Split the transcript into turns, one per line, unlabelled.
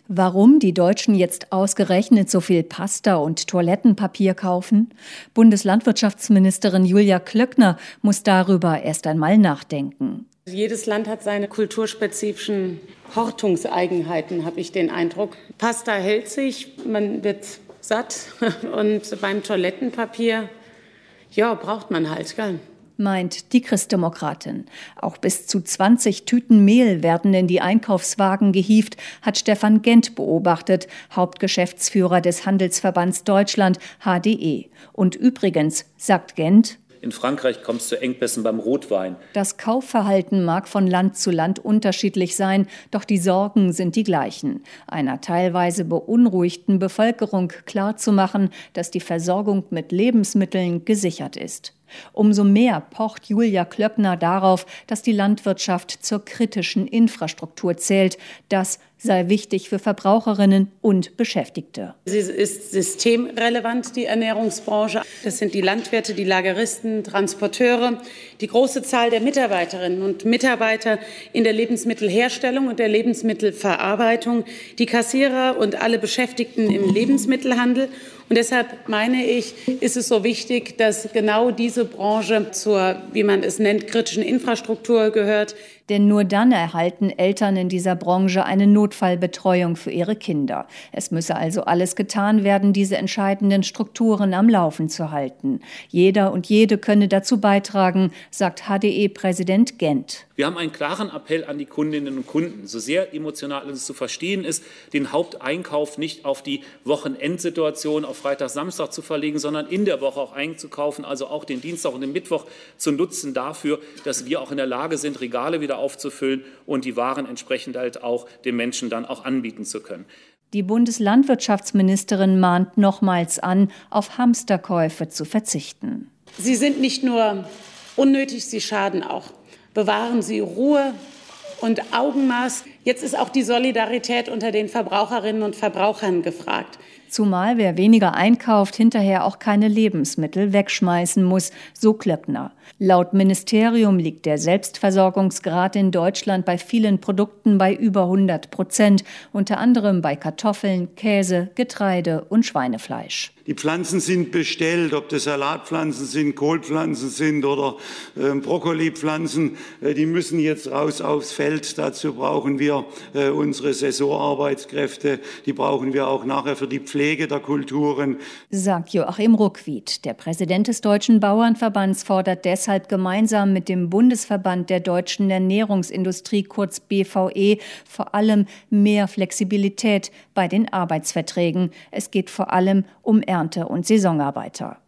Warum die Deutschen jetzt ausgerechnet so viel Pasta und Toilettenpapier kaufen? Bundeslandwirtschaftsministerin Julia Klöckner muss darüber erst einmal nachdenken.
Jedes Land hat seine kulturspezifischen Hortungseigenheiten, habe ich den Eindruck. Pasta hält sich, man wird satt und beim Toilettenpapier, braucht man halt, gell?
Meint die Christdemokratin. Auch bis zu 20 Tüten Mehl werden in die Einkaufswagen gehievt, hat Stefan Gent beobachtet, Hauptgeschäftsführer des Handelsverbands Deutschland, HDE. Und übrigens, sagt Gent,
in Frankreich kommt es zu Engpässen beim Rotwein.
Das Kaufverhalten mag von Land zu Land unterschiedlich sein, doch die Sorgen sind die gleichen. Einer teilweise beunruhigten Bevölkerung klarzumachen, dass die Versorgung mit Lebensmitteln gesichert ist. Umso mehr pocht Julia Klöckner darauf, dass die Landwirtschaft zur kritischen Infrastruktur zählt. Das sei wichtig für Verbraucherinnen und Beschäftigte.
Sie ist systemrelevant, die Ernährungsbranche. Das sind die Landwirte, die Lageristen, Transporteure, die große Zahl der Mitarbeiterinnen und Mitarbeiter in der Lebensmittelherstellung und der Lebensmittelverarbeitung, die Kassierer und alle Beschäftigten im Lebensmittelhandel. Und deshalb meine ich, ist es so wichtig, dass genau diese Branche zur, wie man es nennt, kritischen Infrastruktur gehört.
Denn nur dann erhalten Eltern in dieser Branche eine Notfallbetreuung für ihre Kinder. Es müsse also alles getan werden, diese entscheidenden Strukturen am Laufen zu halten. Jeder und jede könne dazu beitragen, sagt HDE-Präsident Gent.
Wir haben einen klaren Appell an die Kundinnen und Kunden, so sehr emotional es zu verstehen ist, den Haupteinkauf nicht auf die Wochenendsituation auf Freitag, Samstag zu verlegen, sondern in der Woche auch einzukaufen, also auch den Dienstag und den Mittwoch zu nutzen dafür, dass wir auch in der Lage sind, Regale wieder aufzufüllen und die Waren entsprechend halt auch den Menschen dann auch anbieten zu können.
Die Bundeslandwirtschaftsministerin mahnt nochmals an, auf Hamsterkäufe zu verzichten.
Sie sind nicht nur unnötig, sie schaden auch. Bewahren Sie Ruhe und Augenmaß. Jetzt ist auch die Solidarität unter den Verbraucherinnen und Verbrauchern gefragt.
Zumal wer weniger einkauft, hinterher auch keine Lebensmittel wegschmeißen muss, so Klöckner. Laut Ministerium liegt der Selbstversorgungsgrad in Deutschland bei vielen Produkten bei über 100%, unter anderem bei Kartoffeln, Käse, Getreide und Schweinefleisch.
Die Pflanzen sind bestellt, ob das Salatpflanzen sind, Kohlpflanzen sind oder Brokkolipflanzen. Die müssen jetzt raus aufs Feld. Dazu brauchen wir unsere Saisonarbeitskräfte. Die brauchen wir auch nachher für die Pflege der Kulturen.
Sagt Joachim Ruckwied. Der Präsident des Deutschen Bauernverbands fordert deshalb gemeinsam mit dem Bundesverband der deutschen Ernährungsindustrie, kurz BVE, vor allem mehr Flexibilität bei den Arbeitsverträgen. Es geht vor allem um Ernte- und Saisonarbeiter.